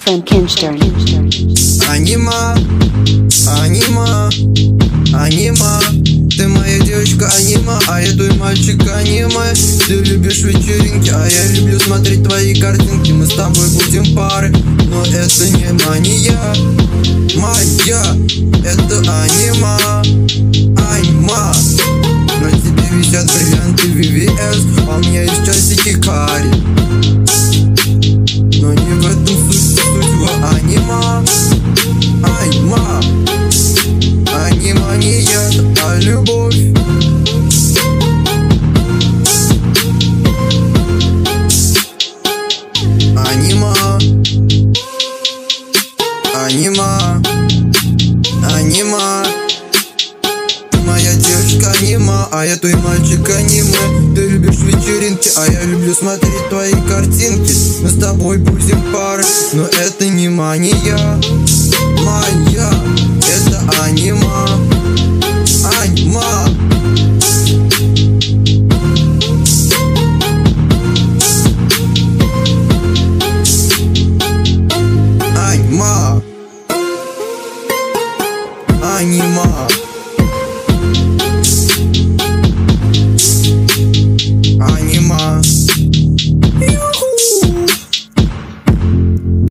from Kinstern. Анима, анима, анима. Ты моя девочка анима, а я твой мальчик аниме. Ты любишь вечеринки, а я люблю смотреть твои картинки. Мы с тобой будем пары, но это не мания моя, это анима, анима. На тебе висят бриллианты VVS, а у меня есть часики Кари. Но не в этом суть в анима, анима. Анима не яд, а любовь. Анима, анима, анима. Ты моя девочка анима, а я твой мальчик аниме. Ты любишь вечеринки, а я люблю смотреть твои картинки. Мы с тобой будем пары, но это не мания моя, это анима.